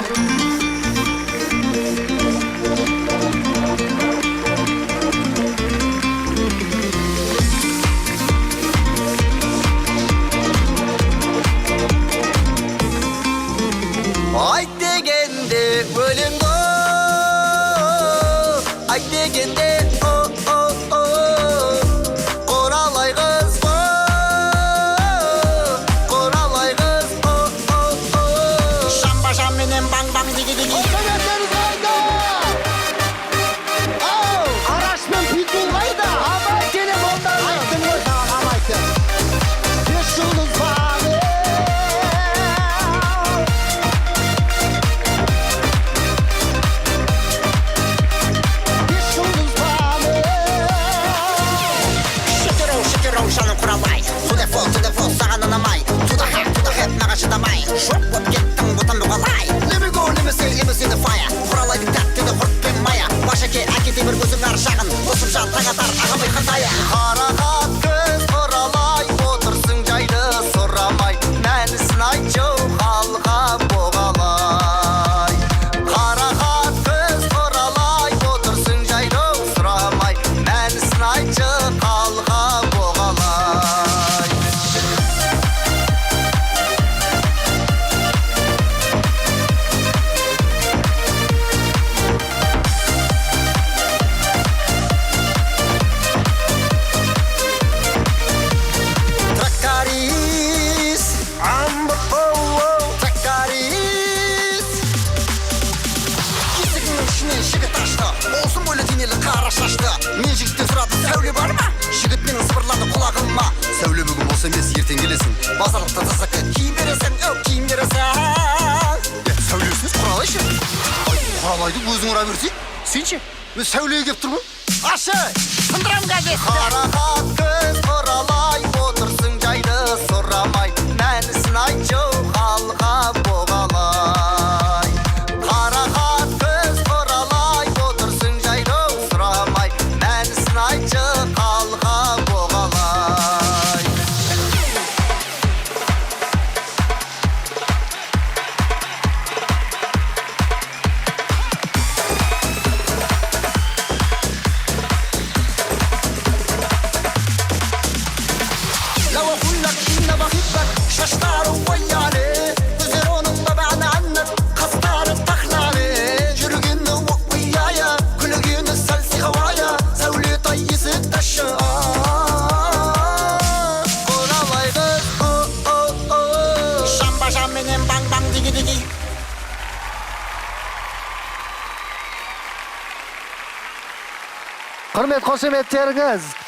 Ayt degende ölüm go, ayt degende Qoralay kız go, qoralay kız Şamba şam benim bang bang digi digi. Otometleri kayda. Araçmen pitbull kayda. Ama telefondan. Aytın mı? Tamam aytın. Beş yıldız var. Şanı kuralay. Su defol sağan anamay. Tuda hep nağa şıdamay. Şok bop gettim butan buğalay. Let me go, let me see the fire. Kuralay bir tatlı da hırtken maya. Başaki aki demir gözün arşağın. Osumşan tağatar ağamay kandaya. Қарақат көз құралай отырсың жайды сұрамай мәнісін айтшы халға боғалай Қарақат көз құралай отырсың жайды сұрамай мәнісін айтшы халға боғалай Тракторист, тракторист Есігінің ішінен жігіт ашты. Olsun böyle денелі қара шашты. Мен жігіттен сұрады, сәуле бар ма? Жігіт менің сыбырлады құлағыма. Сәуле бүгін болса емес ертең келесің Базарлықта тасаққа киім бересің, киім бересің. Сәулесіз құралайшы Құралайды өзің ұра берсей Сен ше мен сәулеге кеп тұрмын Ашы, сындырам газетті. Қарақат көз құралай отырсың жайды сұрамай мәнісін айтшы халға боғалай Қарақат көз құралай отырсың жайды сұрамай мәнісін айтшы халға боғалай لو اقول لك اني بحبك شاش تعرف وياني تزرونك طبعا عنك خسطار الطخناني جرقني ويايا كل جين السلسي هوايا زولي طيس الدشا Құралай қыз Şamba şam benim bang bang digi digi. Құрмет қошеметтеріңіз